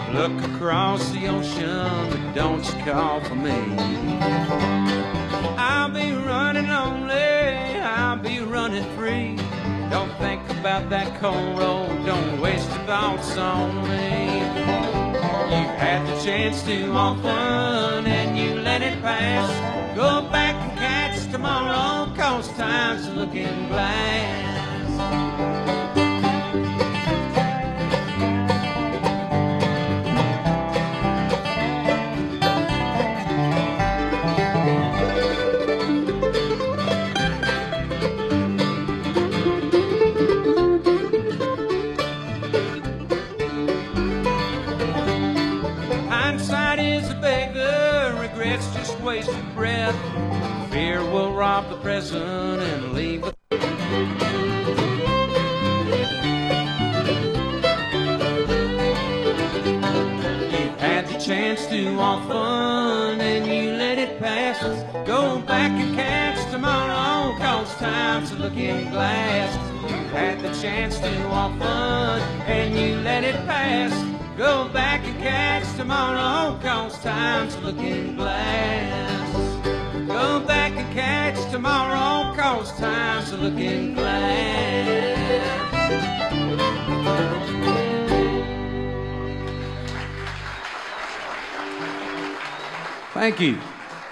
Look across the ocean, but don't you call for me. I'll be running lonely, I'll be running free. Don't think about that cold road, don't waste your thoughts on me. You had the chance to often and you let it pass. Go back and catch tomorrow, cause time's a looking glass. Regrets just wasted breath. Fear will rob the present and leave the You had the chance to often and you let it pass. Go back and catch tomorrow, cause time's a looking glass. You had the chance to often and you let it pass. Go back and catch tomorrow, cause time's a looking glass. Go back and catch tomorrow, cause time's a looking glass. Thank you.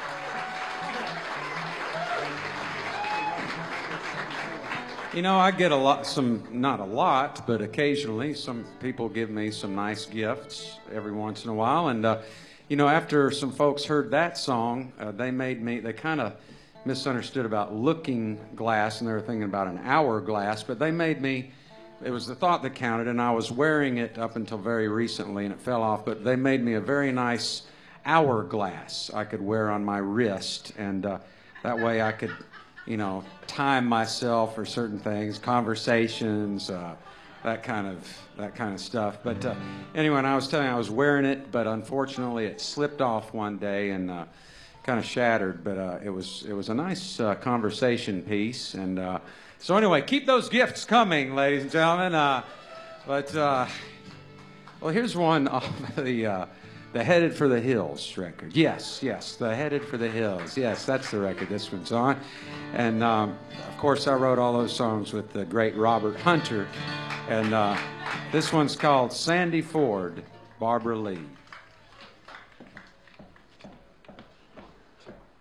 You know, I get a lot, not a lot, but occasionally some people give me some nice gifts every once in a while. And, you know, after some folks heard that song, they kind of misunderstood about looking glass, and they were thinking about an hourglass, but they made me, it was the thought that counted, and I was wearing it up until very recently, and it fell off, but they made me a very nice hourglass I could wear on my wrist, and that way I could, you know, time myself for certain things, conversations, that kind of stuff. But anyway, I was telling you I was wearing it, but unfortunately it slipped off one day and kind of shattered. But it was a nice conversation piece. And so anyway, keep those gifts coming, ladies and gentlemen. Well, here's one off the Headed for the Hills record. Yes, the Headed for the Hills. Yes, that's the record this one's on. And, of course, I wrote all those songs with the great Robert Hunter. And this one's called Sandy Ford, Barbara Lee.